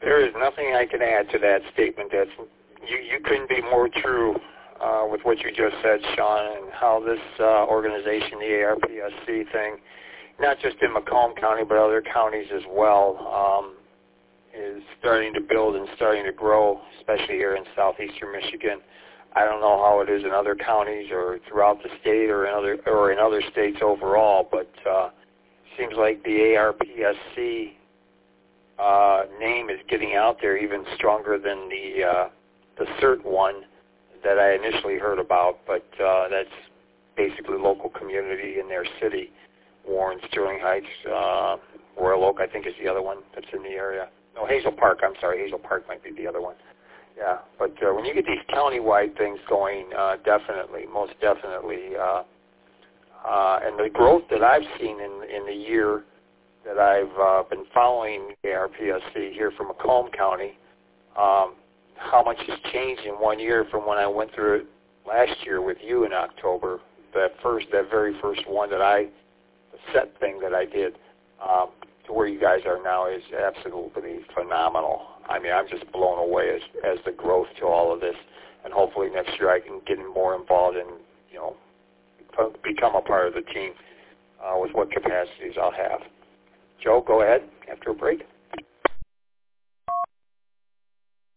There is nothing I can add to that statement. You couldn't be more true with what you just said, Sean, and how this organization, the ARPSC thing, not just in Macomb County but other counties as well, is starting to build and starting to grow, especially here in southeastern Michigan. I don't know how it is in other counties or throughout the state or in other states overall, but seems like the ARPSC name is getting out there even stronger than the CERT one that I initially heard about, but that's basically local community in their city. Warren, Sterling Heights, Royal Oak, I think, is the other one that's in the area. No, Hazel Park, I'm sorry. Hazel Park might be the other one. Yeah, but when you get these county-wide things going, definitely, most definitely, and the growth that I've seen in the year that I've been following ARPSC here from Macomb County, how much has changed in 1 year from when I went through it last year with you in October, that very first one the set thing that I did, to where you guys are now is absolutely phenomenal. I mean, I'm just blown away as the growth to all of this, and hopefully next year I can get more involved and, become a part of the team with what capacities I'll have. Joe, go ahead after a break.